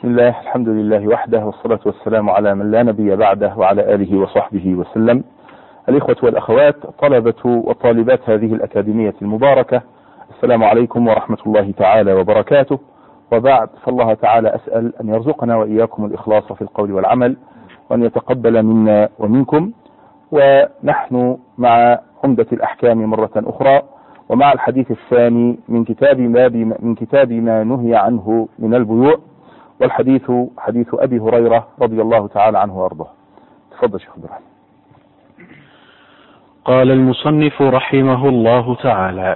بسم الله، الحمد لله وحده، والصلاة والسلام على من لا نبي بعده وعلى آله وصحبه وسلم. الإخوة والأخوات، طلبة وطالبات هذه الأكاديمية المباركة، السلام عليكم ورحمة الله تعالى وبركاته. وبعد، فالله تعالى أسأل أن يرزقنا وإياكم الإخلاص في القول والعمل، وأن يتقبل منا ومنكم. ونحن مع عمدة الأحكام مرة أخرى، ومع الحديث الثاني من كتاب ما نهي عنه من البيوع، والحديث حديث أبي هريرة رضي الله تعالى عنه وأرضاه. تفضل شيخ عبد الرحمن. قال المصنف رحمه الله تعالى: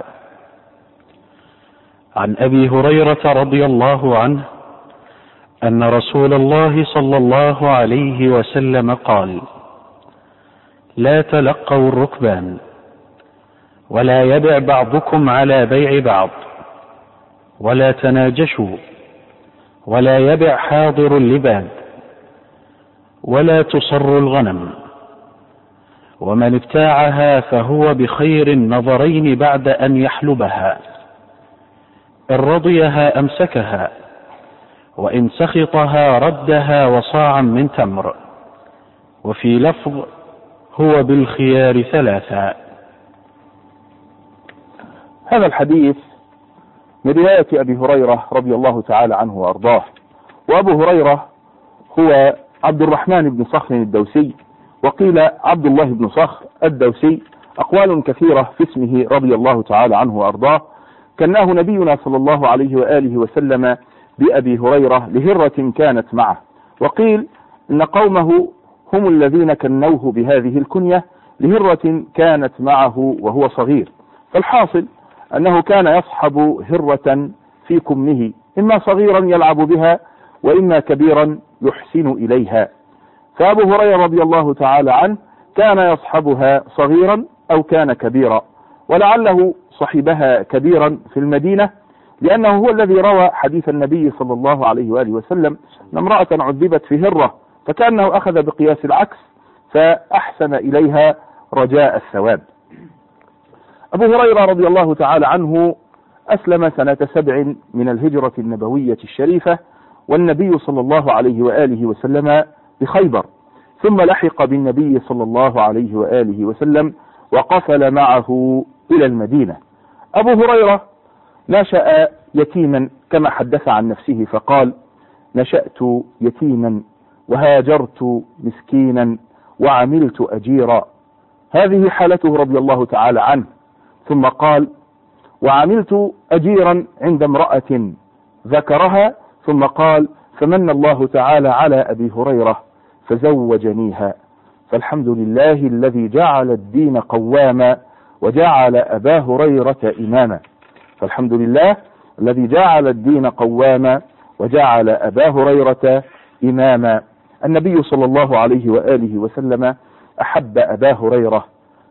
عن أبي هريرة رضي الله عنه أن رسول الله صلى الله عليه وسلم قال: لا تلقوا الركبان، ولا يبع بعضكم على بيع بعض، ولا تناجشوا، ولا يبع حاضر اللباد، ولا تصر الغنم، ومن ابتاعها فهو بخير النظرين بعد أن يحلبها، إن رضيها أمسكها، وإن سخطها ردها وصاعا من تمر، وفي لفظ هو بالخيار ثلاثا. هذا الحديث من رواية أبي هريرة رضي الله تعالى عنه وأرضاه. وأبو هريرة هو عبد الرحمن بن صخر الدوسي، وقيل عبد الله بن صخر الدوسي، أقوال كثيرة في اسمه رضي الله تعالى عنه وأرضاه. كناه نبينا صلى الله عليه وآله وسلم بأبي هريرة لهرة كانت معه، وقيل إن قومه هم الذين كنوه بهذه الكنية لهرة كانت معه وهو صغير. فالحاصل أنه كان يصحب هرة في كمه، إما صغيرا يلعب بها، وإما كبيرا يحسن إليها. فأبو هريرة رضي الله تعالى عنه كان يصحبها صغيرا أو كان كبيرا، ولعله صحبها كبيرا في المدينة، لأنه هو الذي روى حديث النبي صلى الله عليه وآله وسلم أن امرأة عذبت في هرة، فكأنه أخذ بقياس العكس فأحسن إليها رجاء الثواب. أبو هريرة رضي الله تعالى عنه أسلم سنة 7 من الهجرة النبوية الشريفة، والنبي صلى الله عليه وآله وسلم بخيبر، ثم لحق بالنبي صلى الله عليه وآله وسلم وقفل معه إلى المدينة. أبو هريرة نشأ يتيما كما حدث عن نفسه فقال: نشأت يتيما وهاجرت مسكينا وعملت أجيرا. هذه حالته رضي الله تعالى عنه. ثم قال: وعملت أجيرا عند امرأة ذكرها، ثم قال: فمن الله تعالى على أبي هريرة فزوجنيها. فالحمد لله الذي جعل الدين قواما وجعل أبا هريرة إماما. فالحمد لله الذي جعل الدين قواما وجعل أبا هريرة إماما. النبي صلى الله عليه وآله وسلم أحب أبا هريرة،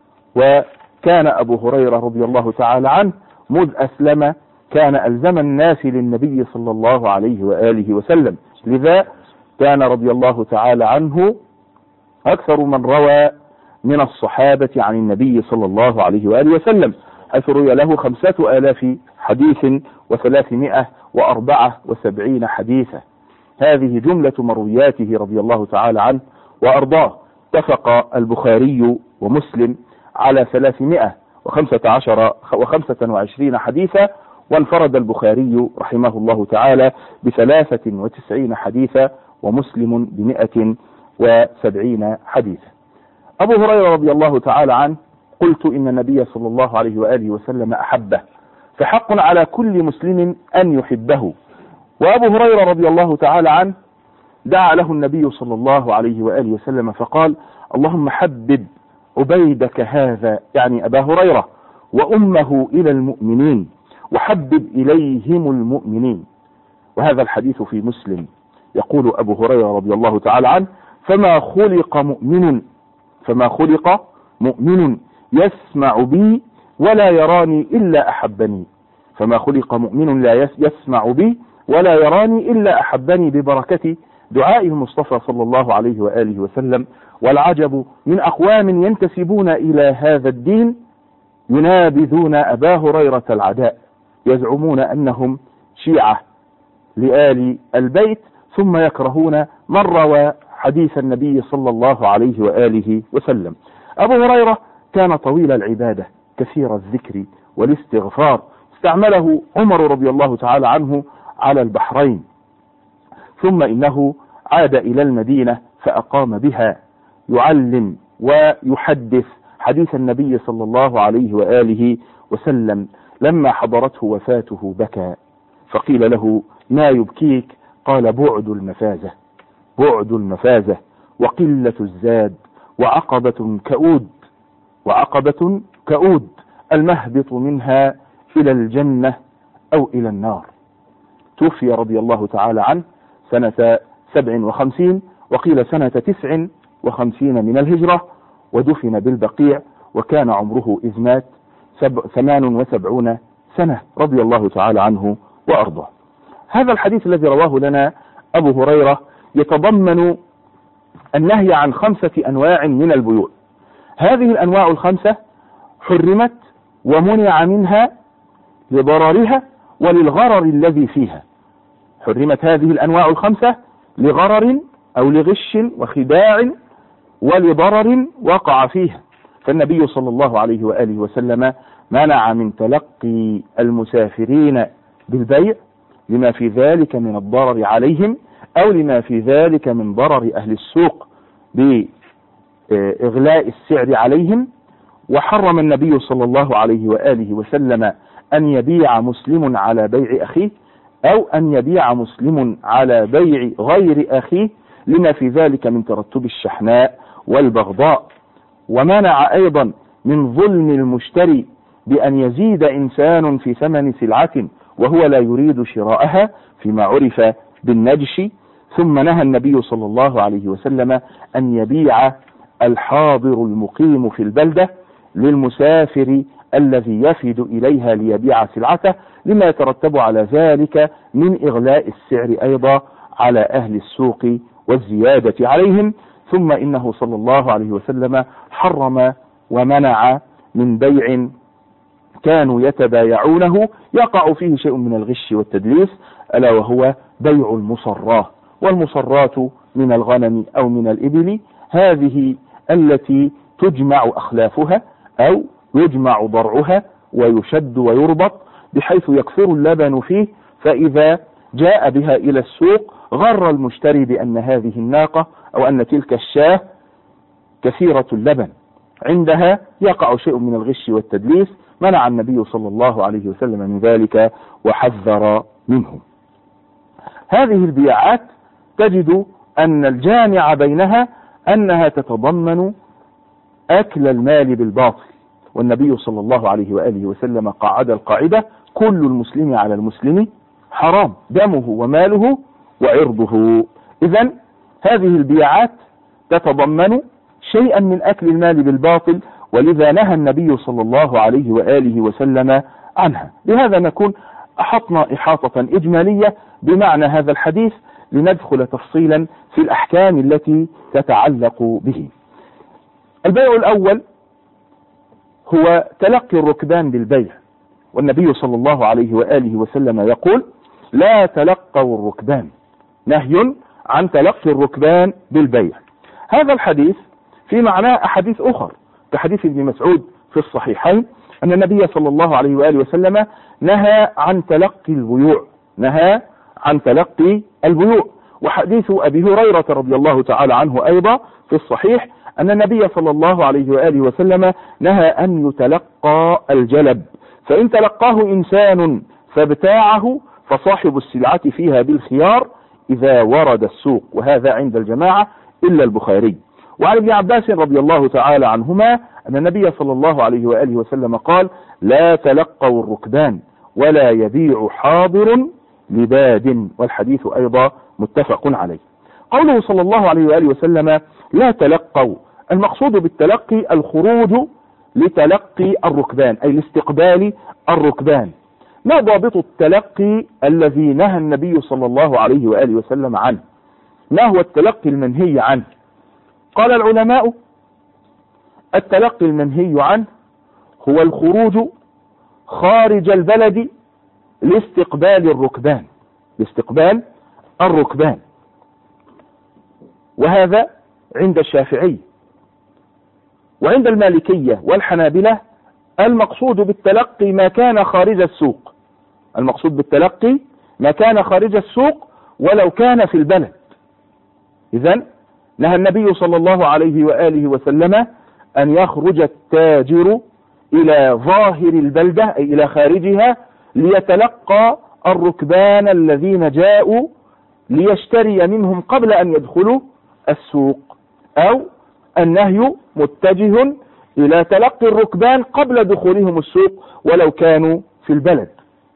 وكان أبو هريرة رضي الله تعالى عنه مذ أسلم كان ألزم الناس للنبي صلى الله عليه وآله وسلم، لذا كان رضي الله تعالى عنه أكثر من روى من الصحابة عن النبي صلى الله عليه وآله وسلم، حيث روي له 5000 حديث و374 حديثا. هذه جملة مروياته رضي الله تعالى عنه وأرضاه. اتفق البخاري ومسلم على 325 حديثا، وانفرد البخاري رحمه الله تعالى ب93 حديثا، ومسلم ب170 حديثا. أبو هريرة رضي الله تعالى عنه قلت إن النبي صلى الله عليه وآله وسلم أحبه، فحق على كل مسلم أن يحبه. وأبو هريرة رضي الله تعالى عنه دعا له النبي صلى الله عليه وآله وسلم فقال: اللهم حبب عبيدك هذا، يعني أبا هريرة، وأمه إلى المؤمنين، وحبب إليهم المؤمنين. وهذا الحديث في مسلم. يقول أبو هريرة رضي الله تعالى عنه: فما خلق مؤمن يسمع بي ولا يراني إلا أحبني. فما خلق مؤمن لا يسمع بي ولا يراني إلا أحبني، ببركة دعاء المصطفى صلى الله عليه وآله وسلم. والعجب من أقوام ينتسبون إلى هذا الدين ينابذون أبا هريرة العداء، يزعمون أنهم شيعة لآل البيت، ثم يكرهون من روى حديث النبي صلى الله عليه وآله وسلم. أبو هريرة كان طويل العبادة كثير الذكر والاستغفار، استعمله عمر رضي الله تعالى عنه على البحرين، ثم إنه عاد إلى المدينة فأقام بها يعلم ويحدث حديث النبي صلى الله عليه وآله وسلم. لما حضرته وفاته بكى، فقيل له: ما يبكيك؟ قال: بعد المفازة وقلة الزاد وعقبة كؤود المهبط منها إلى الجنة أو إلى النار. توفي رضي الله تعالى عنه سنة 57 وقيل سنة 59 من الهجرة، ودفن بالبقيع، وكان عمره إذ مات 78 سنة رضي الله تعالى عنه وأرضاه. هذا الحديث الذي رواه لنا أبو هريرة يتضمن النهي عن 5 أنواع من البيوع. هذه الأنواع 5 حرمت ومنع منها لضررها وللغرر الذي فيها. حرمت هذه الأنواع 5 لغرر أو لغش وخداع ولضرر وقع فيها، فالنبي صلى الله عليه وآله وسلم منع من تلقي المسافرين بالبيع لما في ذلك من الضرر عليهم أو لما في ذلك من ضرر أهل السوق بإغلاء السعر عليهم. وحرم النبي صلى الله عليه وآله وسلم أن يبيع مسلم على بيع أخيه أو أن يبيع مسلم على بيع غير أخيه لما في ذلك من ترتب الشحناء والبغضاء. ومنع أيضا من ظلم المشتري بأن يزيد إنسان في ثمن سلعة وهو لا يريد شراءها فيما عرف بالنجش. ثم نهى النبي صلى الله عليه وسلم أن يبيع الحاضر المقيم في البلدة للمسافر الذي يفد إليها ليبيع سلعته لما يترتب على ذلك من إغلاء السعر أيضا على أهل السوق والزيادة عليهم. ثم إنه صلى الله عليه وسلم حرم ومنع من بيع كانوا يتبايعونه يقع فيه شيء من الغش والتدليس، ألا وهو بيع المصراه. والمصرات من الغنم أو من الإبل هذه التي تجمع أخلافها أو يجمع ضرعها ويشد ويربط بحيث يكثر اللبن فيه، فإذا جاء بها إلى السوق غر المشتري بأن هذه الناقة أو أن تلك الشاة كثيرة اللبن، عندها يقع شيء من الغش والتدليس. منع النبي صلى الله عليه وسلم من ذلك وحذر منه. هذه البيعات تجد أن الجامع بينها أنها تتضمن أكل المال بالباطل، والنبي صلى الله عليه وآله وسلم قعد القاعدة: كل المسلم على المسلم حرام دمه وماله وعرضه. إذن هذه البيعات تتضمن شيئا من أكل المال بالباطل، ولذا نهى النبي صلى الله عليه وآله وسلم عنها. بهذا نكون أحطنا إحاطة إجمالية بمعنى هذا الحديث، لندخل تفصيلا في الأحكام التي تتعلق به. البيع الأول هو تلقي الركبان بالبيع، والنبي صلى الله عليه وآله وسلم يقول: لا تلقوا الركبان، نهي عن تلقي الركبان بالبيع. هذا الحديث في معناه أحاديث أخر كحديث ابن مسعود في الصحيحين أن النبي صلى الله عليه وآله وسلم نهى عن تلقي البيوع، وحديث أبي هريرة رضي الله تعالى عنه أيضا في الصحيح أن النبي صلى الله عليه وآله وسلم نهى أن يتلقى الجلب، فإن تلقاه إنسان فابتاعه فصاحب السلعة فيها بالخيار إذا ورد السوق، وهذا عند الجماعة إلا البخاري. وعن ابن عباس رضي الله تعالى عنهما أن النبي صلى الله عليه وآله وسلم قال: لا تلقوا الركبان ولا يبيع حاضر لباد، والحديث أيضا متفق عليه. قوله صلى الله عليه وآله وسلم لا تلقوا، المقصود بالتلقي الخروج لتلقي الركبان أي لاستقبال الركبان. ما ضابط التلقي الذي نهى النبي صلى الله عليه وآله وسلم عنه؟ ما هو التلقي المنهي عنه؟ قال العلماء: التلقي المنهي عنه هو الخروج خارج البلد لاستقبال الركبان، وهذا عند الشافعي. وعند المالكية والحنابلة المقصود بالتلقي ما كان خارج السوق، المقصود بالتلقي ما كان خارج السوق ولو كان في البلد. إذن نهى النبي صلى الله عليه وآله وسلم أن يخرج التاجر إلى ظاهر البلدة أي إلى خارجها ليتلقى الركبان الذين جاءوا ليشتري منهم قبل أن يدخلوا السوق، أو النهي متجه إلى تلقي الركبان قبل دخولهم السوق ولو كانوا في البلد.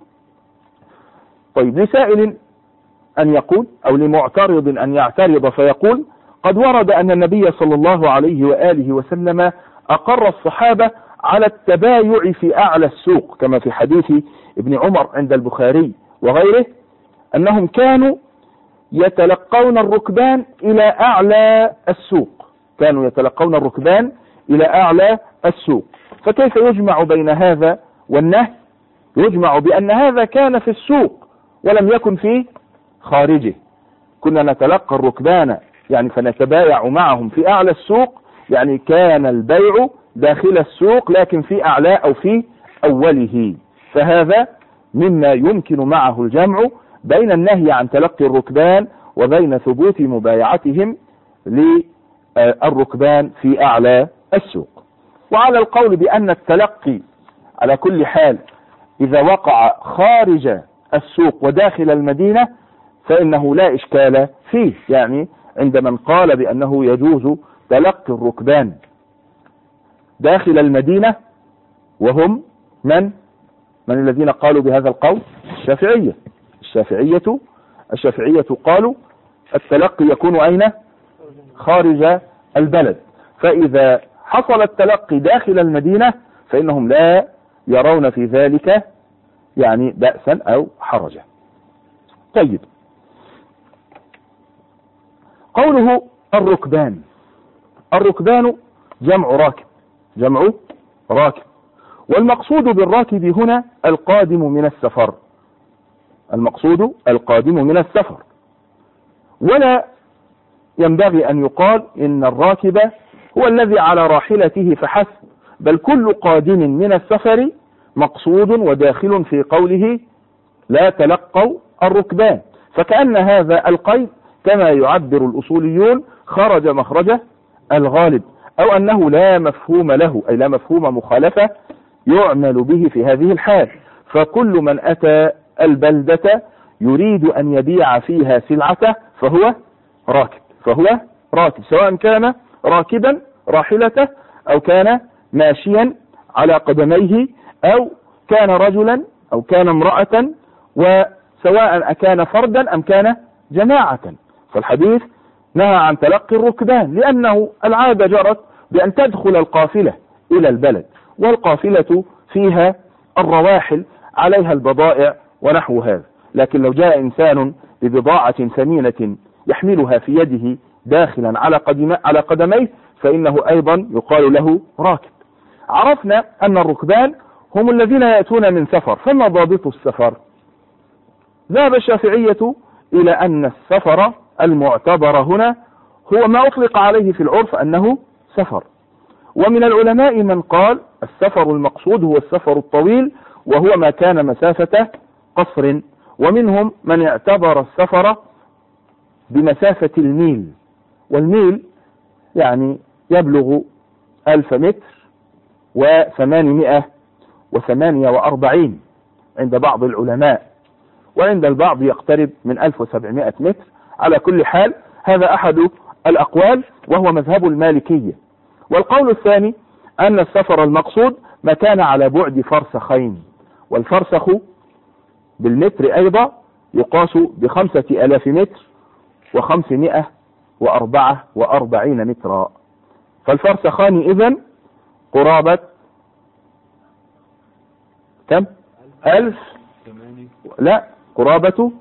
طيب، لسائل أن يقول أو لمعترض أن يعترض فيقول: قد ورد أن النبي صلى الله عليه وآله وسلم أقر الصحابة على التبايع في أعلى السوق، كما في حديث ابن عمر عند البخاري وغيره أنهم كانوا يتلقون الركبان إلى أعلى السوق، كانوا يتلقون الركبان إلى أعلى السوق. فكيف يجمع بين هذا والنهي؟ يجمع بأن هذا كان في السوق ولم يكن في خارجه. كنا نتلقى الركبان يعني فنتبايع معهم في أعلى السوق، يعني كان البيع داخل السوق لكن في أعلى أو في أوله. فهذا مما يمكن معه الجمع بين النهي عن تلقي الركبان وبين ثبوت مبايعتهم للركبان في أعلى السوق. وعلى القول بأن التلقي على كل حال إذا وقع خارج السوق وداخل المدينة فإنه لا إشكال فيه، يعني عند من قال بأنه يجوز تلقي الركبان داخل المدينة، وهم من الذين قالوا بهذا القول؟ الشافعية قالوا التلقي يكون أين؟ خارج البلد. فإذا حصل التلقي داخل المدينة فإنهم لا يرون في ذلك يعني بأسا أو حرجا. طيب، قوله الركبان جمع راكب، والمقصود بالراكب هنا القادم من السفر، ولا ينبغي أن يقال إن الراكب هو الذي على راحلته فحسب، بل كل قادم من السفر مقصود وداخل في قوله لا تلقوا الركبان. فكأن هذا القيد كما يعبر الأصوليون خرج مخرج الغالب، أو أنه لا مفهوم له، أي لا مفهوم مخالفة يعمل به في هذه الحال. فكل من أتى البلدة يريد أن يبيع فيها سلعته فهو راكب، سواء كان راكبا راحلته أو كان ماشيا على قدميه أو كان رجلا أو كان امرأة، وسواء أكان فردا أم كان جماعة. فالحديث نهى عن تلقي الركبان لأنه العادة جرت بأن تدخل القافلة إلى البلد، والقافلة فيها الرواحل عليها البضائع ونحو هذا. لكن لو جاء إنسان ببضاعة ثمينة يحملها في يده داخلا على قدميه فإنه أيضا يقال له راكب. عرفنا أن الركبان هم الذين يأتون من سفر. فما ضابط السفر؟ ذهب الشافعية إلى أن السفر المعتبر هنا هو ما أطلق عليه في العرف أنه سفر. ومن العلماء من قال السفر المقصود هو السفر الطويل وهو ما كان مسافة قصر، ومنهم من اعتبر السفر بمسافة الميل، والميل يعني يبلغ 1000 متر و848 عند بعض العلماء، وعند البعض يقترب من 1700 متر. على كل حال هذا أحد الأقوال وهو مذهب المالكية. والقول الثاني أن السفر المقصود ما كان على بعد فرسخين، والفرسخ بالمتر أيضا يقاس ب5000 متر و544 مترا. فالفرسخان إذن قرابة كم؟ 1000 لا قرابة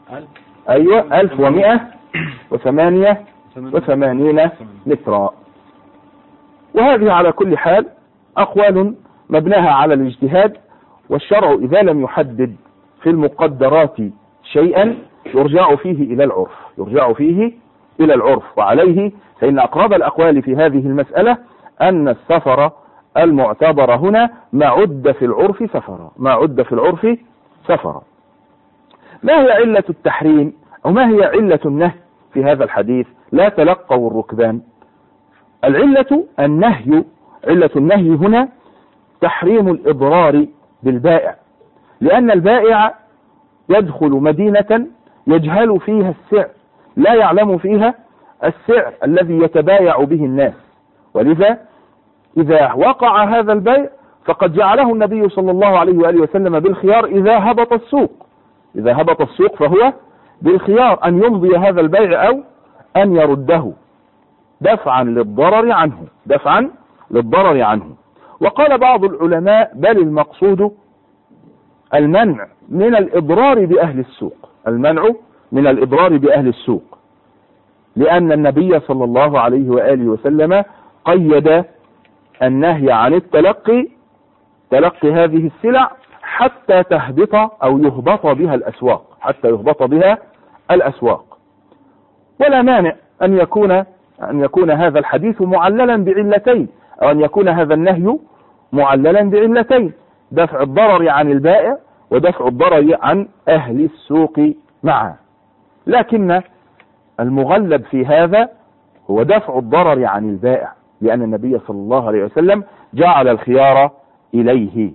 1188 مترا. وهذه على كل حال أقوال مبناها على الاجتهاد، والشرع إذا لم يحدد في المقدرات شيئا يرجع فيه إلى العرف. وعليه فإن أقرب الأقوال في هذه المسألة أن السفر المعتبر هنا ما عد في العرف سفرا، ما عد في العرف سفرا. ما هي علة التحريم أو ما هي علة النهي في هذا الحديث؟ لا تلقوا الركبان. العلة النهي، علة النهي هنا تحريم الإضرار بالبائع، لأن البائع يدخل مدينة يجهل فيها السعر، لا يعلم فيها السعر الذي يتبايع به الناس، ولذا إذا وقع هذا البيع فقد جعله النبي صلى الله عليه وآله وسلم بالخيار إذا هبط السوق. إذا هبط السوق فهو بالخيار أن يمضي هذا البيع أو أن يرده دفعا للضرر عنه، دفعا للضرر عنه. وقال بعض العلماء بل المقصود المنع من الإضرار بأهل السوق، المنع من الإضرار بأهل السوق، لأن النبي صلى الله عليه وآله وسلم قيد النهي عن تلقي هذه السلع حتى تهبط أو يهبط بها الأسواق، حتى يهبط بها الأسواق. ولا مانع أن يكون هذا الحديث معللا بعلتين، أو أن يكون هذا النهي معللا بعلتين: دفع الضرر عن البائع ودفع الضرر عن أهل السوق معا. لكن المغلب في هذا هو دفع الضرر عن البائع، لأن النبي صلى الله عليه وسلم جعل الخيار إليه،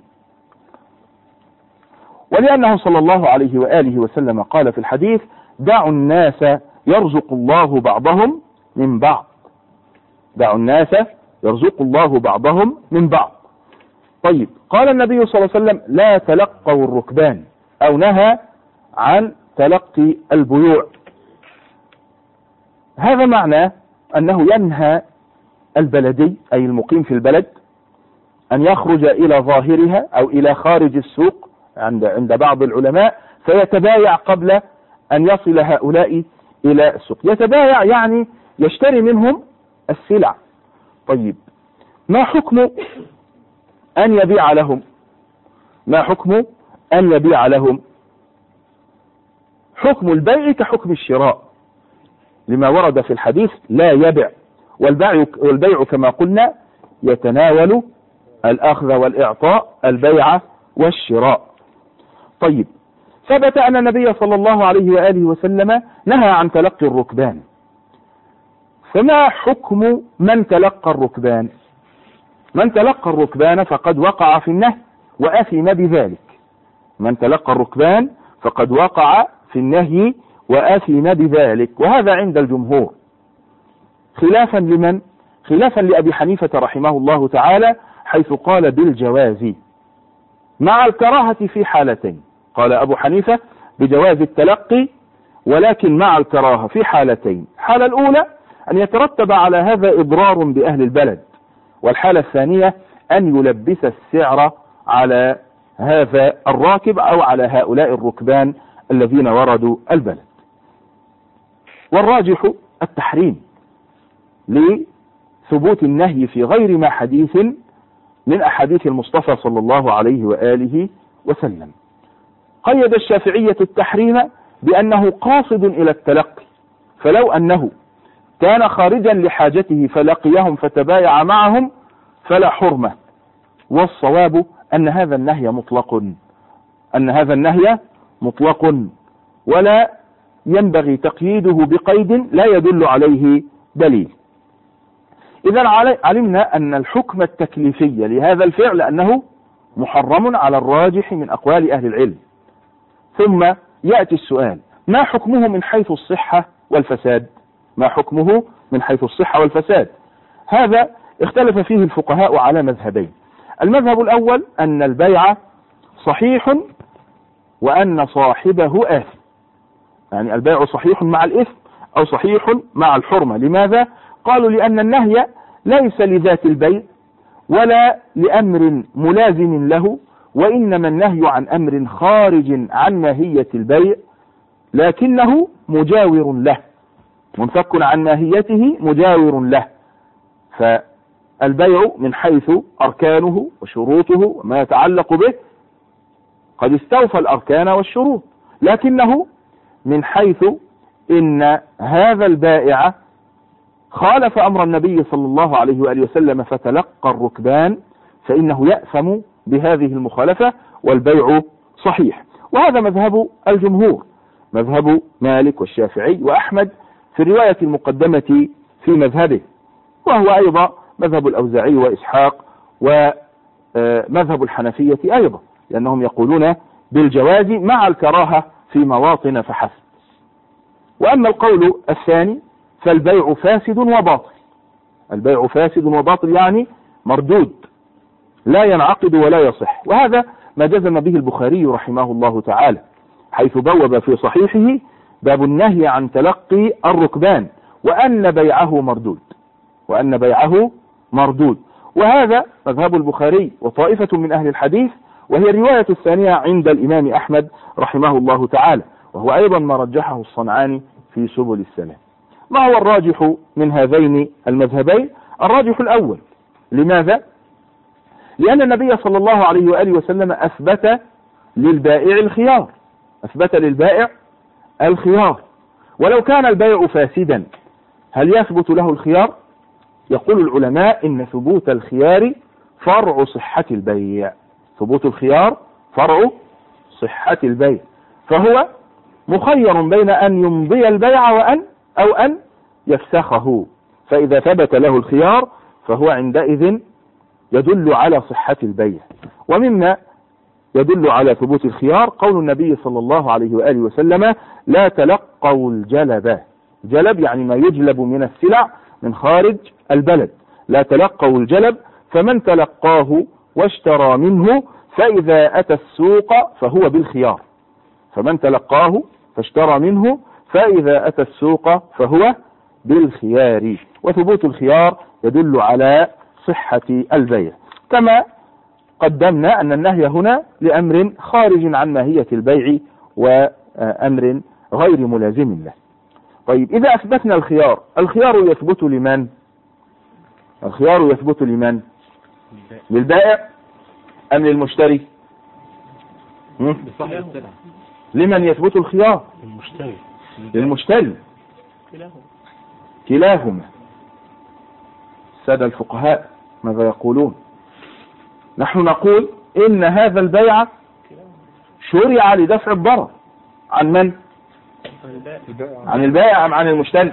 ولأنه صلى الله عليه وآله وسلم قال في الحديث: دعوا الناس يرزق الله بعضهم من بعض، دعوا الناس يرزق الله بعضهم من بعض. طيب، قال النبي صلى الله عليه وسلم: لا تلقوا الركبان، أو نهى عن تلقي البيوع. هذا معناه أنه ينهى البلدي أي المقيم في البلد أن يخرج إلى ظاهرها أو إلى خارج السوق عند بعض العلماء فيتبايع قبل أن يصل هؤلاء إلى السوق. يتبايع يعني يشتري منهم السلع. طيب، ما حكم أن يبيع لهم؟ ما حكم أن يبيع لهم؟ حكم البيع كحكم الشراء، لما ورد في الحديث: لا يبع. والبيع كما قلنا يتناول الأخذ والإعطاء، البيع والشراء. طيب، ثبت أن النبي صلى الله عليه وآله وسلم نهى عن تلقي الركبان، فما حكم من تلقى الركبان؟ من تلقى الركبان فقد وقع في النهي وأثم بذلك. من تلقى الركبان فقد وقع في النهي وأثم بذلك، وهذا عند الجمهور، خلافا لمن؟ خلافا لأبي حنيفة رحمه الله تعالى، حيث قال بالجواز مع الكراهة في حالتين. قال أبو حنيفة بجواز التلقي، ولكن مع الكراهة في حالتين: الحالة الأولى أن يترتب على هذا إضرار بأهل البلد، والحالة الثانية أن يلبس السعر على هذا الراكب أو على هؤلاء الركبان الذين وردوا البلد. والراجح التحريم لثبوت النهي في غير ما حديث من أحاديث المصطفى صلى الله عليه وآله وسلم. قيد الشافعية التحريم بأنه قاصد إلى التلقي، فلو أنه كان خارجا لحاجته فلقيهم فتبايع معهم فلا حرمة. والصواب أن هذا النهي مطلق، أن هذا النهي مطلق، ولا ينبغي تقييده بقيد لا يدل عليه دليل. إذا علمنا أن الحكم التكليفي لهذا الفعل أنه محرم على الراجح من أقوال أهل العلم. ثم يأتي السؤال: ما حكمه من حيث الصحة والفساد؟ ما حكمه من حيث الصحة والفساد؟ هذا اختلف فيه الفقهاء على مذهبين. المذهب الأول أن البيع صحيح وأن صاحبه آثم، يعني البيع صحيح مع الإثم أو صحيح مع الحرمة. لماذا؟ قالوا: لأن النهي ليس لذات البيع ولا لأمر ملازم له، وإنما النهي عن أمر خارج عن ماهية البيع لكنه مجاور له، منفك عن ماهيته مجاور له. فالبيع من حيث أركانه وشروطه وما يتعلق به قد استوفى الأركان والشروط، لكنه من حيث إن هذا البائع خالف أمر النبي صلى الله عليه وآله وسلم فتلقى الركبان، فإنه يأثم بهذه المخالفة والبيع صحيح. وهذا مذهب الجمهور، مذهب مالك والشافعي وأحمد في الرواية المقدمة في مذهبه، وهو أيضا مذهب الأوزاعي وإسحاق ومذهب الحنفية أيضا، لأنهم يقولون بالجواز مع الكراهة في مواطن فحسب. وأما القول الثاني فالبيع فاسد وباطل. البيع فاسد وباطل يعني مردود، لا ينعقد ولا يصح، وهذا ما جزم به البخاري رحمه الله تعالى، حيث بوب في صحيحه باب النهي عن تلقي الركبان وأن بيعه مردود، وأن بيعه مردود. وهذا مذهب البخاري وطائفة من أهل الحديث، وهي الرواية الثانية عند الإمام أحمد رحمه الله تعالى، وهو أيضا ما رجحه الصنعاني في سبل السلام. ما هو الراجح من هذين المذهبين؟ الراجح الأول. لماذا؟ لأن النبي صلى الله عليه وآله وسلم أثبت للبائع الخيار، أثبت للبائع الخيار. ولو كان البيع فاسدا هل يثبت له الخيار؟ يقول العلماء إن ثبوت الخيار فرع صحة البيع، ثبوت الخيار فرع صحة البيع، فهو مخير بين أن يمضي البيع أو أن يفسخه، فإذا ثبت له الخيار فهو عندئذ يدل على صحة البيع. ومما يدل على ثبوت الخيار قول النبي صلى الله عليه وآله وسلم: لا تلقوا الجلب. جلب يعني ما يجلب من السلع من خارج البلد، لا تلقوا الجلب، فمن تلقاه واشترى منه فإذا أتى السوق فهو بالخيار، فمن تلقاه فاشترى منه فإذا أتى السوق فهو بالخيار. وثبوت الخيار يدل على صحة البيع، كما قدمنا أن النهي هنا لأمر خارج عن ماهية البيع وأمر غير ملازم له. طيب، إذا أثبتنا الخيار، الخيار يثبت لمن؟ الخيار يثبت لمن؟ للبائع أم للمشتري؟ لمن يثبت الخيار؟ للمشتري. كلاهما. السادة الفقهاء ماذا يقولون؟ نحن نقول إن هذا البيع شرع لدفع الضرر. عن من؟ عن البائع أم عن المشتري؟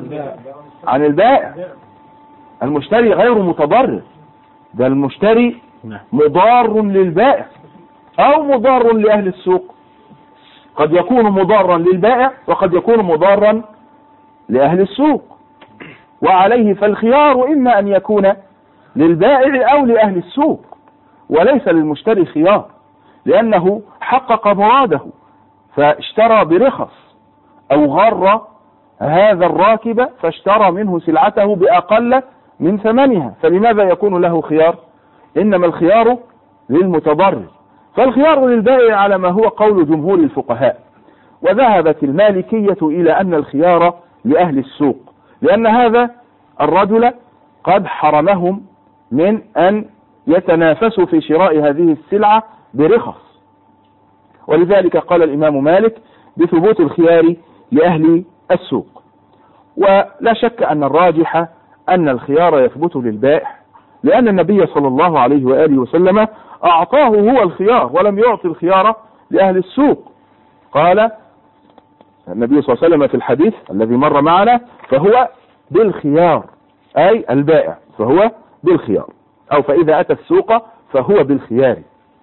عن البائع. المشتري غير متضرر، ده المشتري مضار للبائع أو مضار لأهل السوق، قد يكون مضارا للبائع وقد يكون مضارا لأهل السوق، وعليه فالخيار إما أن يكون للبائع أو لأهل السوق، وليس للمشتري خيار، لأنه حقق مراده فاشترى برخص، أو غر هذا الراكب فاشترى منه سلعته بأقل من ثمنها، فلماذا يكون له خيار؟ إنما الخيار للمتضرر. فالخيار للبائع على ما هو قول جمهور الفقهاء، وذهبت المالكية إلى أن الخيار لأهل السوق، لأن هذا الرجل قد حرمهم من أن يتنافسوا في شراء هذه السلعة برخص، ولذلك قال الإمام مالك بثبوت الخيار لأهل السوق. ولا شك أن الراجح أن الخيار يثبت للبائع، لأن النبي صلى الله عليه وآله وسلم أعطاه هو الخيار ولم يعطي الخيار لأهل السوق. قال النبي صلى الله عليه وسلم في الحديث الذي مر معنا: فهو بالخيار، أي البائع فهو بالخيار، أو فإذا أتى السوق فهو بالخيار.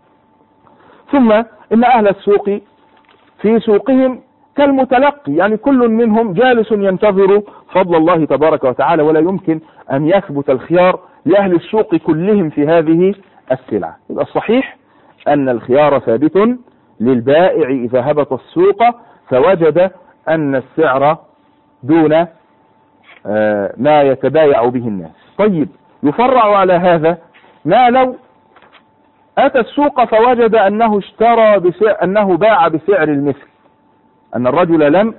ثم إن أهل السوق في سوقهم كالمتلقي، يعني كل منهم جالس ينتظر فضل الله تبارك وتعالى، ولا يمكن أن يثبت الخيار لأهل السوق كلهم في هذه السلعة. يبقى الصحيح أن الخيار ثابت للبائع إذا هبط السوق فوجد أن السعر دون ما يتبايع به الناس. طيب، يفرع على هذا ما لو أتى السوق فوجد أنه اشترى أنه باع بسعر المثل، أن الرجل لم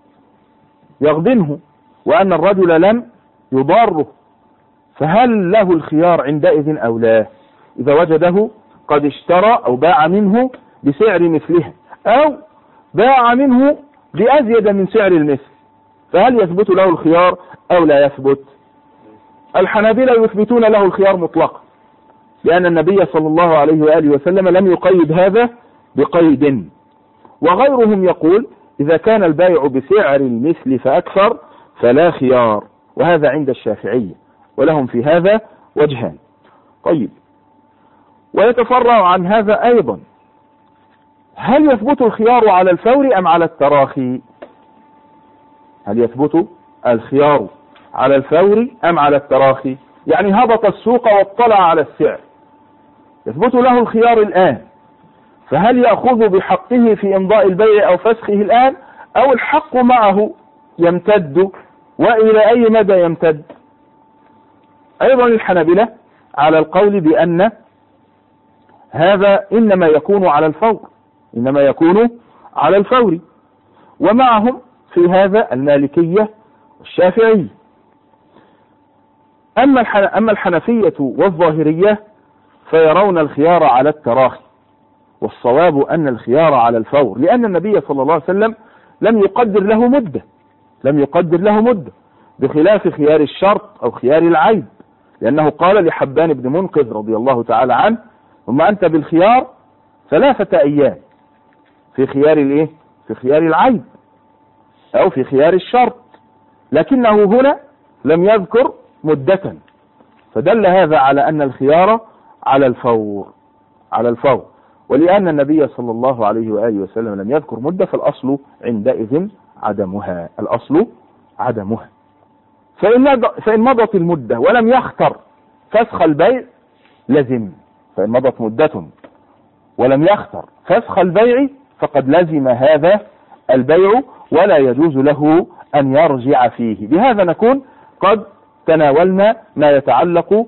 يغبنه وأن الرجل لم يضاره، فهل له الخيار عندئذ أو لا؟ إذا وجده قد اشترى أو باع منه بسعر مثله، أو باع منه بأزيد من سعر المثل، فهل يثبت له الخيار أو لا يثبت؟ الحنابلة يثبتون له الخيار مطلقا، لأن النبي صلى الله عليه وآله وسلم لم يقيد هذا بقيد. وغيرهم يقول إذا كان البيع بسعر المثل فأكثر فلا خيار، وهذا عند الشافعية، ولهم في هذا وجهان. طيب، ويتفرع عن هذا أيضا، هل يثبت الخيار على الفور أم على التراخي؟ هل يثبت الخيار على الفور أم على التراخي؟ يعني هبط السوق واطلع على السعر، يثبت له الخيار الآن، فهل يأخذ بحقه في إمضاء البيع أو فسخه الآن، أو الحق معه يمتد، وإلى أي مدى يمتد؟ أيضا الحنابلة على القول بأن هذا إنما يكون على الفور، إنما يكون على الفور، ومعهم في هذا المالكية والشافعية. أما الحنفية والظاهرية فيرون الخيار على التراخي، والصواب أن الخيار على الفور، لأن النبي صلى الله عليه وسلم لم يقدر له مدة، بخلاف خيار الشرط أو خيار العيب، لأنه قال لحبان بن منقذ رضي الله تعالى عنه: ثم أنت بالخيار 3 أيام في خيار العيب أو في خيار الشرط، لكنه هنا لم يذكر مدة، فدل هذا على أن الخيار على الفور، ولأن النبي صلى الله عليه وآله وسلم لم يذكر مدة، فالأصل عندئذ عدمها. فإن مضت المدة ولم يختر فسخ البيع لزم، فإن مضت مدة ولم يختر فسخ البيع فقد لزم هذا البيع، ولا يجوز له أن يرجع فيه. بهذا نكون قد تناولنا ما يتعلق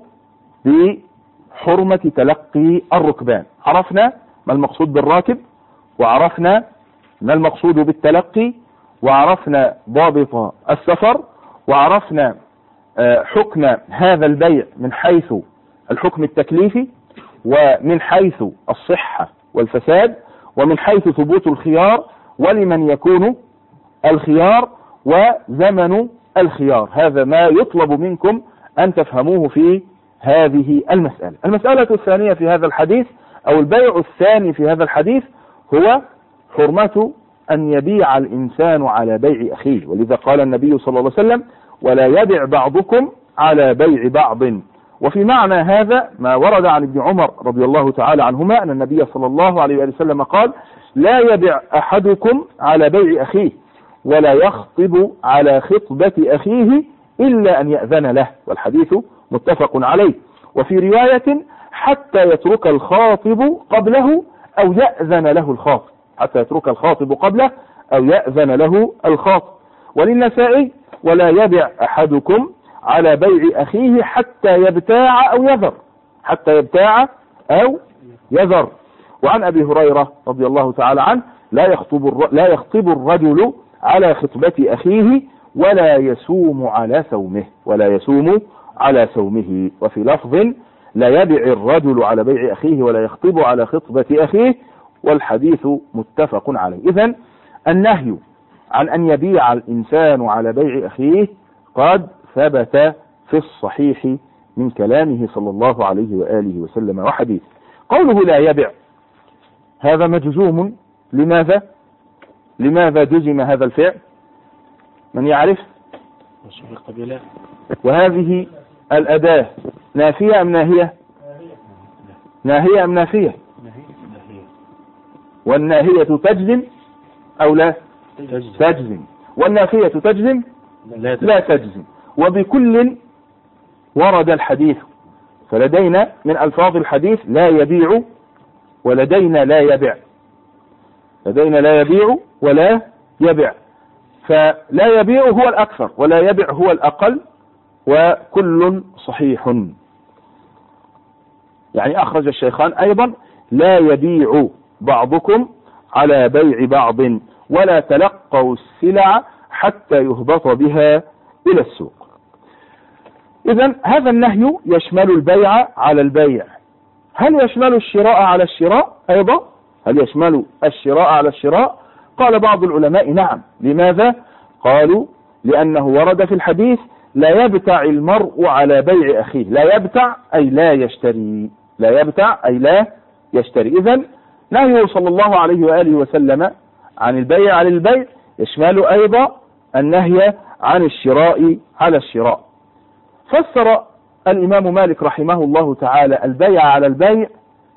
بحرمة تلقي الركبان. عرفنا ما المقصود بالراكب، وعرفنا ما المقصود بالتلقي، وعرفنا ضابط السفر، وعرفنا حكم هذا البيع من حيث الحكم التكليفي، ومن حيث الصحة والفساد، ومن حيث ثبوت الخيار، ولمن يكون الخيار، وزمن الخيار. هذا ما يطلب منكم أن تفهموه في هذه المسألة. المسألة الثانية في هذا الحديث، أو البيع الثاني في هذا الحديث، هو حرمة أن يبيع الإنسان على بيع أخيه، ولذا قال النبي صلى الله عليه وسلم: ولا يبع بعضكم على بيع بعض. وفي معنى هذا ما ورد عن ابن عمر رضي الله تعالى عنهما أن النبي صلى الله عليه وسلم قال: لا يبع أحدكم على بيع أخيه، ولا يخطب على خطبة أخيه إلا أن يأذن له، والحديث متفق عليه. وفي رواية: حتى يترك الخاطب قبله أو يأذن له الخاطب، حتى يترك الخاطب قبله أو يأذن له الخاطب. وللنسائي: ولا يبع أحدكم على بيع أخيه حتى يبتاع أو يذر. وعن أبي هريرة رضي الله تعالى عنه: لا يخطب الرجل على خطبة أخيه ولا يسوم على سومه. وفي لفظ: لا يبع الرجل على بيع أخيه ولا يخطب على خطبة أخيه، والحديث متفق عليه. إذن النهي عن أن يبيع الإنسان على بيع أخيه قد ثبت في الصحيح من كلامه صلى الله عليه وآله وسلم وحديث. قوله لا يبع هذا مجزوم. لماذا جزم هذا الفعل؟ من يعرف؟ وهذه الأداة نافية أم ناهية؟ ناهية أم نافية؟ والناهية تجزم أو لا تجزم؟ والنافية تجزم لا تجزم. وبكل ورد الحديث، فلدينا من ألفاظ الحديث لا يبيع، ولدينا لا يبع، لدينا لا يبيع ولا يبع، فلا يبيع هو الأكثر ولا يبع هو الأقل، وكل صحيح. يعني أخرج الشيخان أيضا: لا يبيع بعضكم على بيع بعض ولا تلقوا السلع حتى يهبط بها إلى السوق. إذن هذا النهي يشمل البيع على البيع. هل يشمل الشراء على الشراء أيضا؟ هل يشمل الشراء على الشراء؟ قال بعض العلماء: نعم. لماذا؟ قالوا: لأنه ورد في الحديث لا يبتع المرء على بيع أخيه. لا يبتع أي لا يشتري، لا يبتع أي لا يشتري. إذن نهيه صلى الله عليه وآله وسلم عن البيع على البيع يشمل أيضا النهي عن الشراء على الشراء. فسر الإمام مالك رحمه الله تعالى البيع على البيع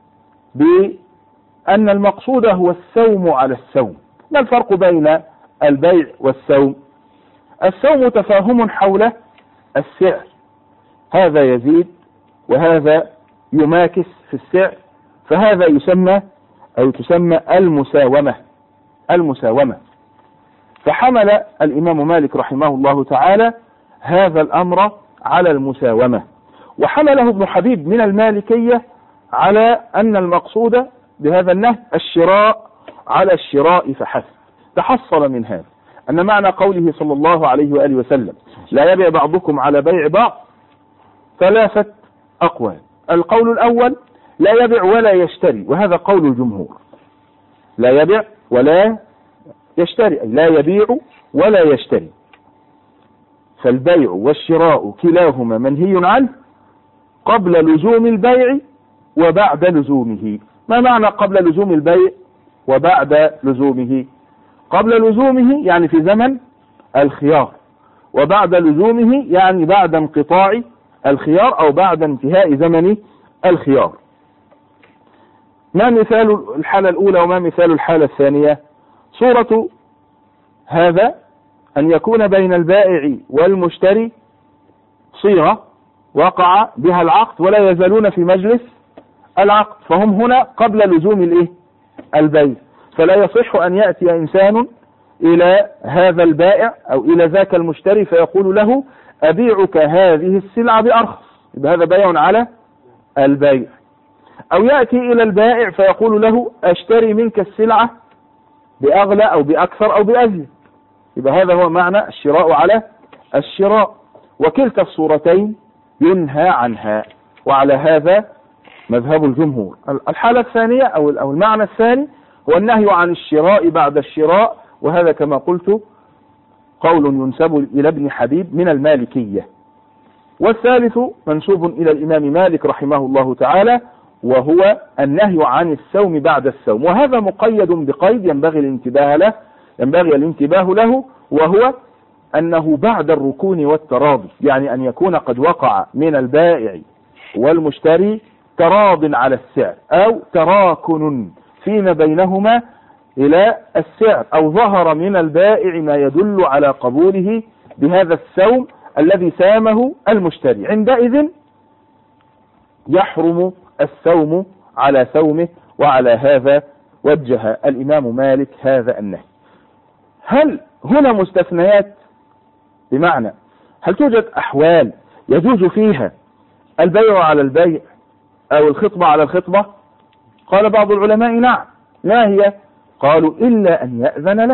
بأن المقصود هو السوم على السوم. ما الفرق بين البيع والسوم؟ السوم تفاهم حول السعر، هذا يزيد وهذا يماكس في السعر، فهذا يسمى أو تسمى المساومة. فحمل الإمام مالك رحمه الله تعالى هذا الأمر على المساومة، وحمله ابن حبيب من المالكية على أن المقصود بهذا النهي الشراء على الشراء فحسب. تحصل من هذا أن معنى قوله صلى الله عليه وآله وسلم لا يبيع بعضكم على بيع بعض 3 أقوال. القول الأول لا يبيع ولا يشتري، وهذا قول الجمهور. لا يبيع ولا يشتري أي لا يبيع ولا يشتري، فالبيع والشراء كلاهما منهي عنه قبل لزوم البيع وبعد لزومه. ما معنى قبل لزوم البيع وبعد لزومه؟ قبل لزومه يعني في زمن الخيار، وبعد لزومه يعني بعد انقطاع الخيار أو بعد انتهاء زمن الخيار. ما مثال الحالة الأولى وما مثال الحالة الثانية؟ صورة هذا أن يكون بين البائع والمشتري صيغة وقع بها العقد ولا يزالون في مجلس العقد، فهم هنا قبل لزوم البيع، فلا يصح أن يأتي إنسان إلى هذا البائع أو إلى ذاك المشتري فيقول له أبيعك هذه السلعة بأرخص، يبقى هذا بيع على البيع. أو يأتي إلى البائع فيقول له أشتري منك السلعة بأغلى أو بأكثر أو بأزيد، يبقى هذا هو معنى الشراء على الشراء. وكلتا الصورتين ينهى عنها، وعلى هذا مذهب الجمهور. الحالة الثانية أو المعنى الثاني هو النهي عن الشراء بعد الشراء، وهذا كما قلت قول ينسب إلى ابن حبيب من المالكية. والثالث منسوب إلى الإمام مالك رحمه الله تعالى، وهو النهي عن السوم بعد السوم، وهذا مقيد بقيد ينبغي الانتباه له، وهو أنه بعد الركون والتراضي، يعني أن يكون قد وقع من البائع والمشتري تراض على السعر أو تراكن فيما بينهما إلى السعر، أو ظهر من البائع ما يدل على قبوله بهذا السوم الذي سامه المشتري، عندئذ يحرم السوم على سومه. وعلى هذا وجه الإمام مالك هذا النهي. هل هنا مستثنيات؟ بمعنى هل توجد أحوال يجوز فيها البيع على البيع أو الخطبة على الخطبة؟ قال بعض العلماء نعم. ما هي؟ قالوا إلا أن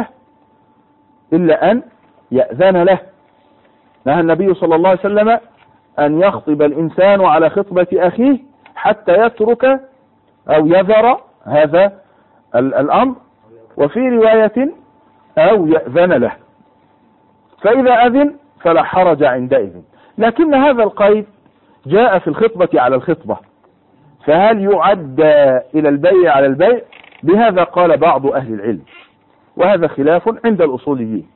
يأذن له. نهى النبي صلى الله عليه وسلم أن يخطب الإنسان على خطبة أخيه حتى يترك أو يذر هذا الأمر، وفي رواية أو يأذن له، فإذا أذن فلا حرج عندئذ. لكن هذا القيد جاء في الخطبة على الخطبة، فهل يعد إلى البيع على البيع؟ بهذا قال بعض أهل العلم، وهذا خلاف عند الأصوليين.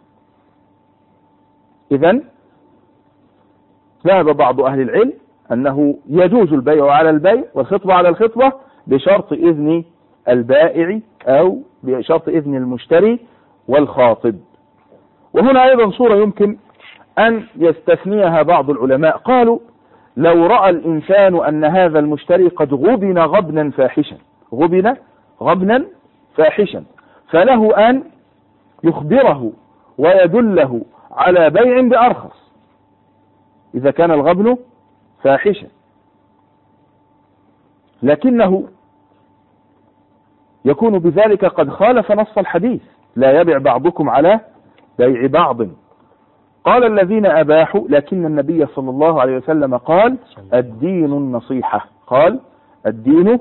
إذن ذهب بعض أهل العلم أنه يجوز البيع على البيع والخطبة على الخطبة بشرط إذن البائع أو بشرط إذن المشتري والخاطب. وهنا أيضا صورة يمكن أن يستثنيها بعض العلماء، قالوا لو رأى الإنسان أن هذا المشتري قد غبن غبنا فاحشا فله أن يخبره ويدله على بيع بأرخص إذا كان الغبن فاحشا، لكنه يكون بذلك قد خالف نص الحديث لا يبيع بعضكم على بيع بعض. قال الذين أباحوا، لكن النبي صلى الله عليه وسلم قال الدين النصيحة، قال الدين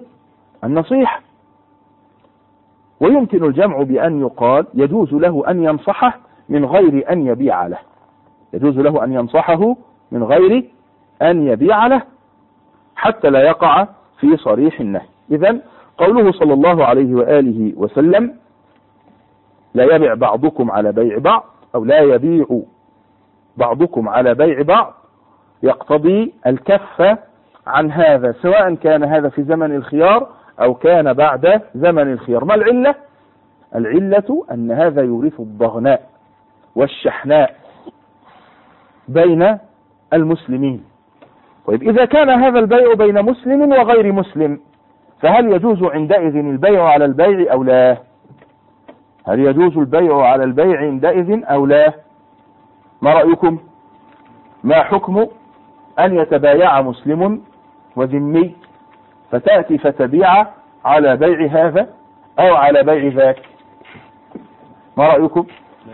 النصيحة. ويمكن الجمع بأن يقال يجوز له أن ينصحه من غير أن يبيع له، يجوز له أن ينصحه من غير أن يبيع له حتى لا يقع في صريح النهي. إذن قوله صلى الله عليه وآله وسلم لا يبيع بعضكم على بيع بعض أو لا يبيع بعضكم على بيع بعض يقتضي الكف عن هذا، سواء كان هذا في زمن الخيار أو كان بعد زمن الخيار. ما العلة؟ العلة أن هذا يورث الضغناء والشحناء بين المسلمين. طيب إذا كان هذا البيع بين مسلم وغير مسلم فهل يجوز عندئذ البيع على البيع أو لا؟ هل يجوز البيع على البيع عندئذ أو لا؟ ما رأيكم؟ ما حكم أن يتبايع مسلم وذمي فتأتي فتبيع على بيع هذا أو على بيع ذاك؟ ما رأيكم؟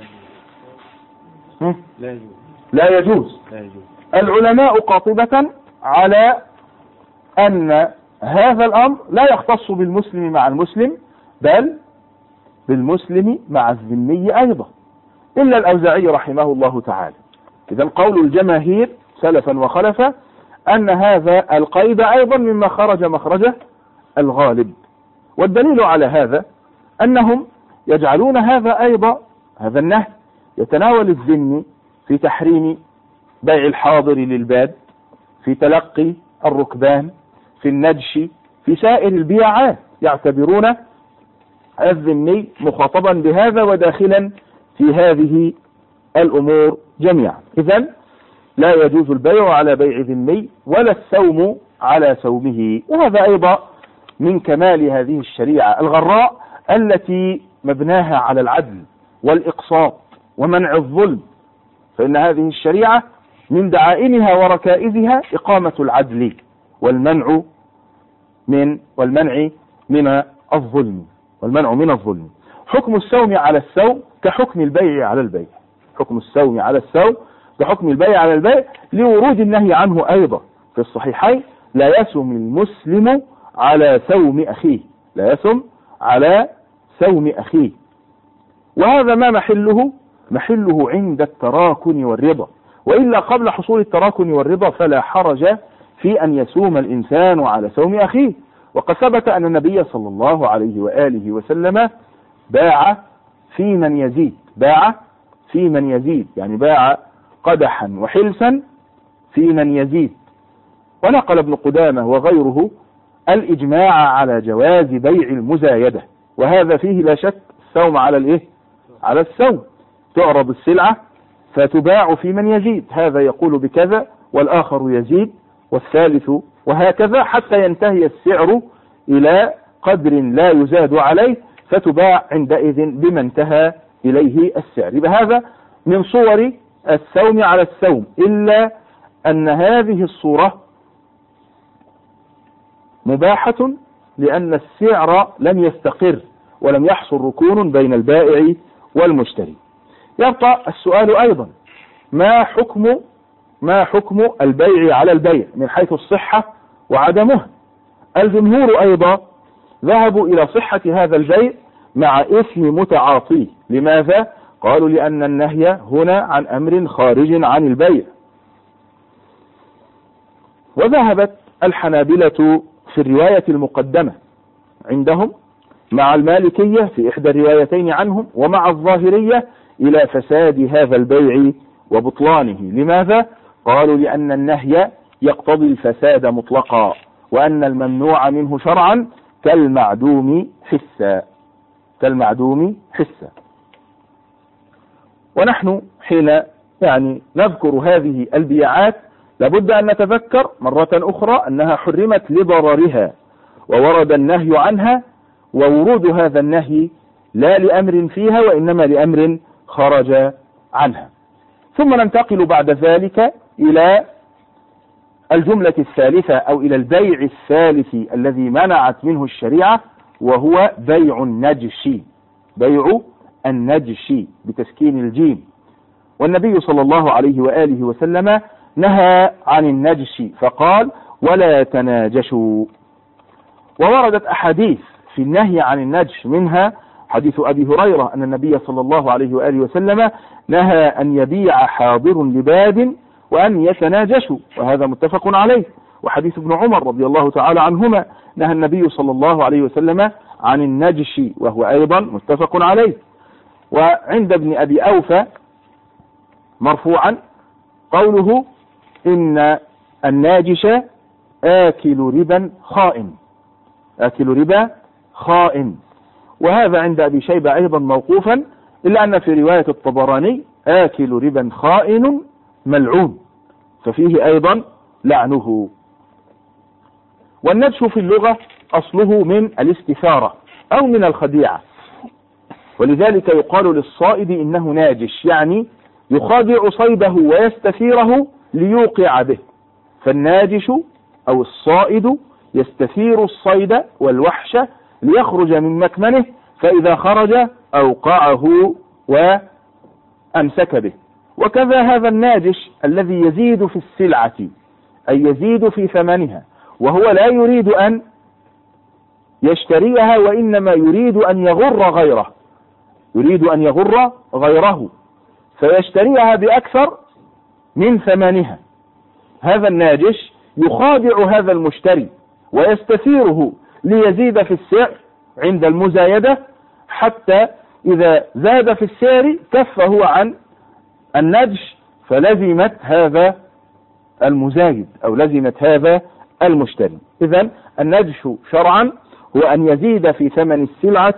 لا يجوز. العلماء قاطبة على أن هذا الأمر لا يختص بالمسلم مع المسلم بل بالمسلم مع الذمي أيضا، إلا الأوزاعي رحمه الله تعالى. إذن قول الجماهير سلفا وخلفا أن هذا القيد أيضا مما خرج مخرجه الغالب، والدليل على هذا أنهم يجعلون هذا أيضا هذا النهي يتناول الذمي في تحريم بيع الحاضر للباد، في تلقي الركبان، في النجش، في سائر البيعات، يعتبرون الذمي مخاطبا بهذا وداخلا في هذه الأمور جميعا. إذن لا يجوز البيع على بيع ذمي ولا السوم على سومه. وهذا أيضا من كمال هذه الشريعة الغراء التي مبناها على العدل والإقساط ومنع الظلم، فإن هذه الشريعة من دعائمها وركائزها إقامة العدل والمنع من الظلم. حكم السوم على السوم كحكم البيع على البيع، حكم السوم على السوم كحكم البيع على البيع لورود النهي عنه أيضا في الصحيحين: لا يسم المسلم على سوم أخيه، لا يسم على سوم أخيه. وهذا ما محله عند التراكن والرضا، وإلا قبل حصول التراكن والرضا فلا حرج في أن يسوم الإنسان على سوم أخيه. وقد ثبت أن النبي صلى الله عليه وآله وسلم باع في من يزيد، يعني باع قدحا وحلسا في من يزيد. ونقل ابن قدامة وغيره الإجماع على جواز بيع المزايدة، وهذا فيه لا شك السوم على السوم. تعرض السلعة فتباع في من يزيد، هذا يقول بكذا والآخر يزيد والثالث، وهكذا حتى ينتهي السعر إلى قدر لا يزاد عليه فتباع عندئذ بما انتهى إليه السعر. بهذا من صور السوم على السوم، إلا أن هذه الصورة مباحة لأن السعر لم يستقر ولم يحصل ركون بين البائع والمشتري. يبقى السؤال أيضا: ما حكم البيع على البيع من حيث الصحة وعدمه؟ الجمهور أيضا ذهبوا إلى صحة هذا البيع مع إثم متعاطيه. لماذا؟ قالوا لأن النهي هنا عن أمر خارج عن البيع. وذهبت الحنابلة في الرواية المقدمة عندهم مع المالكية في إحدى الروايتين عنهم ومع الظاهرية إلى فساد هذا البيع وبطلانه. لماذا؟ قالوا لأن النهي يقتضي الفساد مطلقا، وأن الممنوع منه شرعا كالمعدوم حسا. ونحن حين نذكر هذه البيعات لابد أن نتذكر مرة أخرى أنها حرمت لضررها وورد النهي عنها، وورود هذا النهي لا لأمر فيها وإنما لأمر خرج عنها. ثم ننتقل بعد ذلك إلى الجملة الثالثة أو إلى البيع الثالث الذي منعت منه الشريعة، وهو بيع النجش بتسكين الجيم. والنبي صلى الله عليه وآله وسلم نهى عن النجش فقال: ولا تناجشوا. ووردت أحاديث في النهي عن النجش، منها حديث أبي هريرة أن النبي صلى الله عليه وآله وسلم نهى أن يبيع حاضر لباد وأن يتناجشوا، وهذا متفق عليه. وحديث ابن عمر رضي الله تعالى عنهما نهى النبي صلى الله عليه وسلم عن النجش، وهو أيضا متفق عليه. وعند ابن أبي أوفى مرفوعا قوله إن الناجش آكل ربا خائن، آكل ربا خائن. وهذا عند أبي شيبة أيضا موقوفا، إلا أن في رواية الطبراني آكل ربا خائن ملعون، ففيه أيضا لعنه. والنجش في اللغة أصله من الاستثارة أو من الخديعة، ولذلك يقال للصائد إنه ناجش، يعني يخادع صيده ويستثيره ليوقع به. فالناجش أو الصائد يستثير الصيد والوحش ليخرج من مكمنه، فإذا خرج أوقعه وأمسك به. وكذا هذا الناجش الذي يزيد في السلعة، أي يزيد في ثمنها، وهو لا يريد أن يشتريها، وإنما يريد أن يغر غيره، يريد أن يغر غيره فيشتريها بأكثر من ثمنها. هذا الناجش يخادع هذا المشتري ويستثيره ليزيد في السعر عند المزايدة، حتى إذا زاد في السعر كفه عن النجش فلزمت هذا المزايد أو لزمت هذا المشتري. إذن النجش شرعا هو أن يزيد في ثمن السلعة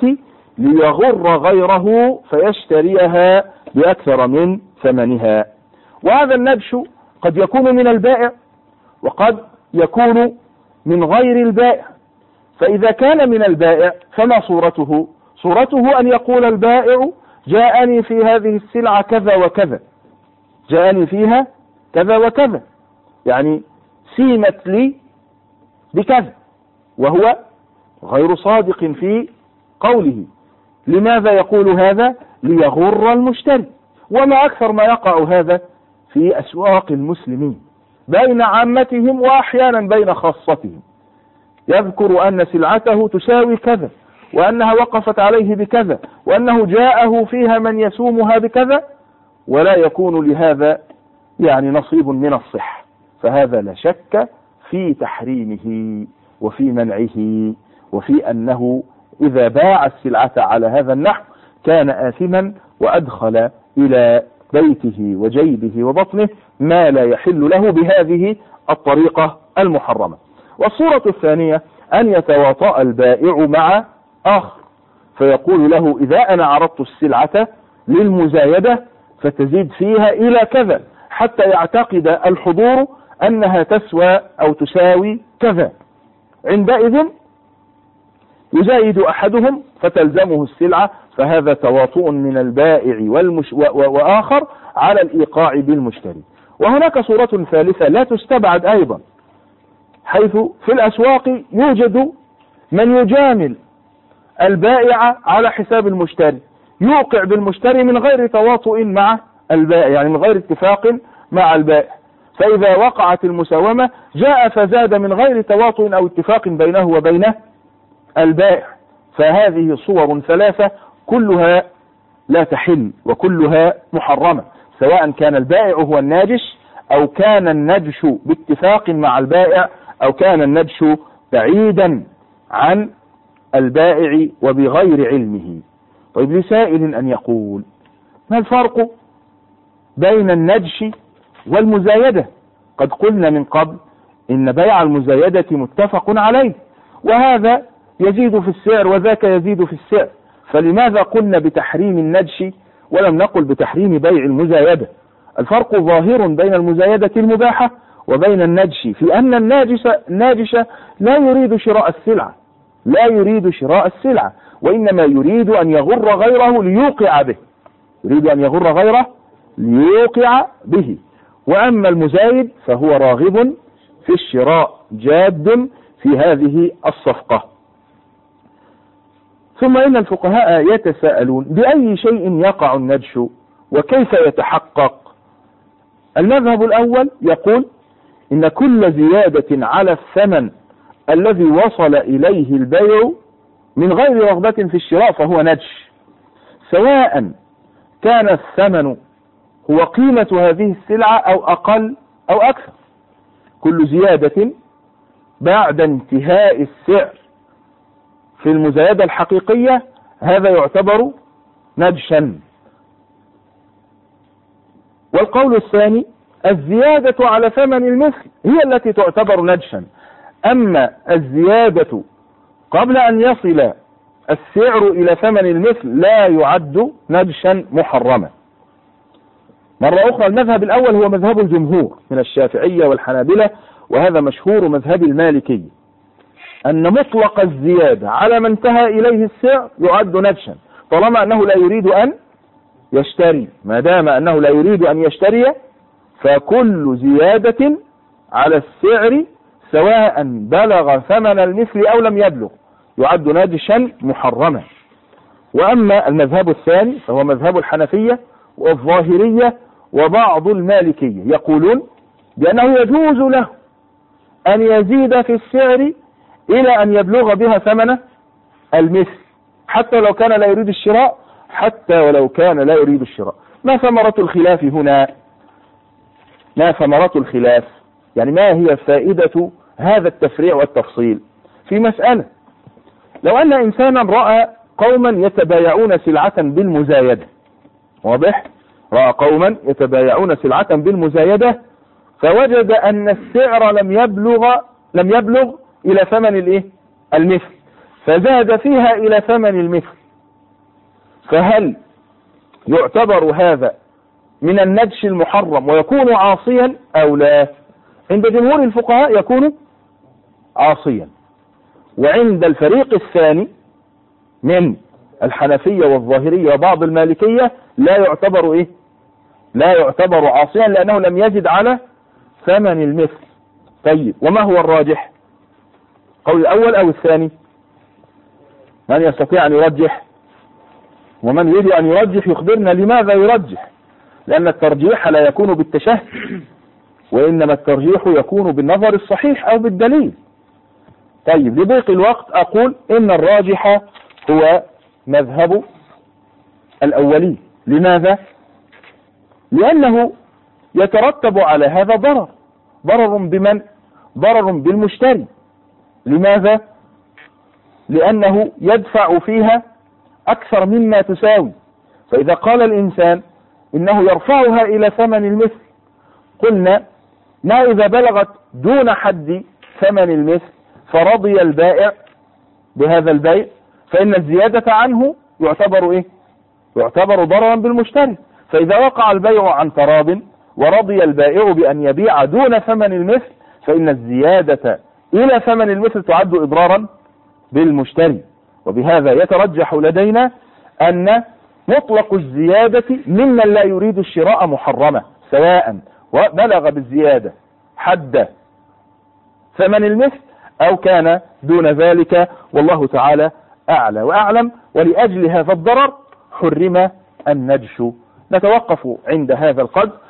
ليغر غيره فيشتريها بأكثر من ثمنها. وهذا النجش قد يكون من البائع وقد يكون من غير البائع. فإذا كان من البائع فما صورته؟ صورته أن يقول البائع جاءني في هذه السلعة كذا وكذا، جاءني فيها كذا وكذا، يعني سيمت لي بكذا، وهو غير صادق في قوله. لماذا يقول هذا؟ ليغر المشتري. وما أكثر ما يقع هذا في أسواق المسلمين بين عامتهم وأحيانا بين خاصتهم، يذكر أن سلعته تساوي كذا، وأنها وقفت عليه بكذا، وأنه جاءه فيها من يسومها بكذا، ولا يكون لهذا يعني نصيب من الصحة. فهذا لا شك في تحريمه وفي منعه، وفي أنه إذا باع السلعة على هذا النحو كان آثما وأدخل إلى بيته وجيبه وبطنه ما لا يحل له بهذه الطريقة المحرمة. والصورة الثانية أن يتواطأ البائع مع آخر فيقول له إذا أنا عرضت السلعة للمزايدة فتزيد فيها إلى كذا، حتى يعتقد الحضور أنها تسوى أو تساوي كذا، عندئذ يزايد أحدهم فتلزمه السلعة، فهذا تواطؤ من البائع وآخر على الإيقاع بالمشتري. وهناك صورة ثالثة لا تستبعد أيضا، حيث في الأسواق يوجد من يجامل البائع على حساب المشتري، يوقع بالمشتري من غير تواطؤ مع البائع، يعني من غير اتفاق مع البائع. فإذا وقعت المساومة جاء فزاد من غير تواطؤ أو اتفاق بينه وبين البائع. فهذه صور ثلاثة كلها لا تحل وكلها محرمة، سواء كان البائع هو الناجش أو كان النجش باتفاق مع البائع أو كان النجش بعيدا عن البائع وبغير علمه. طيب لسائل أن يقول ما الفرق بين النجش والمزايدة؟ قد قلنا من قبل إن بيع المزايدة متفق عليه، وهذا يزيد في السعر وذاك يزيد في السعر، فلماذا قلنا بتحريم النجش ولم نقل بتحريم بيع المزايدة؟ الفرق ظاهر بين المزايدة المباحة وبين النجش في أن الناجش لا يريد شراء السلعة، لا يريد شراء السلعة، وإنما يريد أن يغر غيره ليوقع به، يريد أن يغر غيره ليوقع به. وأما المزايد فهو راغب في الشراء، جاد في هذه الصفقة. ثم إن الفقهاء يتساءلون بأي شيء يقع النجش وكيف يتحقق؟ المذهب الأول يقول إن كل زيادة على الثمن الذي وصل إليه البيع من غير رغبة في الشراء فهو نجش، سواء كان الثمن هو قيمة هذه السلعة أو أقل أو أكثر. كل زيادة بعد انتهاء السعر في المزايدة الحقيقية هذا يعتبر نجشا. والقول الثاني الزيادة على ثمن المثل هي التي تعتبر نجشا، أما الزيادة قبل أن يصل السعر إلى ثمن المثل لا يعد نجشا محرما. مرة أخرى المذهب الأول هو مذهب الجمهور من الشافعية والحنابلة، وهذا مشهور مذهب المالكية، أن مطلق الزيادة على ما انتهى إليه السعر يعد نجشا طالما أنه لا يريد أن يشتري. ما دام أنه لا يريد أن يشتري فكل زيادة على السعر سواء بلغ ثمن المثل أو لم يبلغ يعد نجشا محرما. وأما المذهب الثاني فهو مذهب الحنفية والظاهرية وبعض المالكية، يقولون بأنه يجوز له أن يزيد في السعر إلى أن يبلغ بها ثمن المثل حتى لو كان لا يريد الشراء، حتى ولو كان لا يريد الشراء. ما ثمرة الخلاف هنا؟ ما ثمرة الخلاف؟ يعني ما هي فائدة هذا التفريع والتفصيل في مسألة؟ لو أن إنسانا رأى قوما يتبايعون سلعة بالمزايدة، واضح؟ رأى قوما يتبايعون سلعة بالمزايدة فوجد أن السعر لم يبلغ إلى ثمن المثل، فزاد فيها إلى ثمن المثل، فهل يعتبر هذا من النجش المحرم ويكون عاصيا أو لا؟ عند جمهور الفقهاء يكون عاصيا، وعند الفريق الثاني من الحنفية والظاهرية وبعض المالكية لا يعتبر عاصيا لأنه لم يزد على ثمن المثل. طيب وما هو الراجح؟ قول الأول أو الثاني؟ من يستطيع أن يرجح؟ ومن يريد أن يرجح يخبرنا لماذا يرجح، لأن الترجيح لا يكون بالتشهي، وإنما الترجيح يكون بالنظر الصحيح أو بالدليل. طيب لضيق الوقت أقول إن الراجح هو مذهب الأولي. لماذا؟ لأنه يترتب على هذا ضرر بمن؟ ضرر بالمشتري. لماذا؟ لأنه يدفع فيها أكثر مما تساوي. فإذا قال الإنسان إنه يرفعها إلى ثمن المثل، قلنا ما إذا بلغت دون حد ثمن المثل فرضي البائع بهذا البيع، فإن الزيادة عنه يعتبر ضررا بالمشتري. فإذا وقع البيع عن تراض ورضي البائع بأن يبيع دون ثمن المثل فإن الزيادة إلى ثمن المثل تعد إضرارا بالمشتري. وبهذا يترجح لدينا أن مطلق الزيادة ممن لا يريد الشراء محرمة، سواء بلغ بالزيادة حد ثمن المثل أو كان دون ذلك، والله تعالى أعلى وأعلم. ولأجل هذا الضرر حرم النجش. نتوقف عند هذا القدر